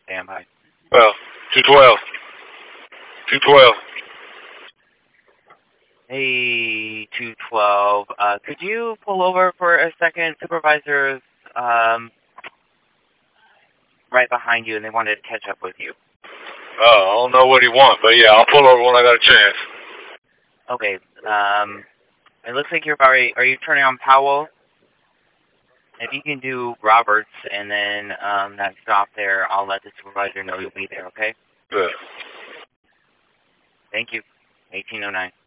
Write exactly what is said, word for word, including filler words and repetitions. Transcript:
standby. Well, two twelve. two twelve. Hey, two twelve. Uh, could you pull over for a second? Supervisor's um, right behind you, and they wanted to catch up with you. Oh, I don't know what he wants, but yeah, I'll pull over when I got a chance. Okay. Um, it looks like you're about ready. Are you turning on Powell? If you can do Roberts and then um, that stop there, I'll let the supervisor know you'll be there, okay? Yeah. Thank you. eighteen oh nine.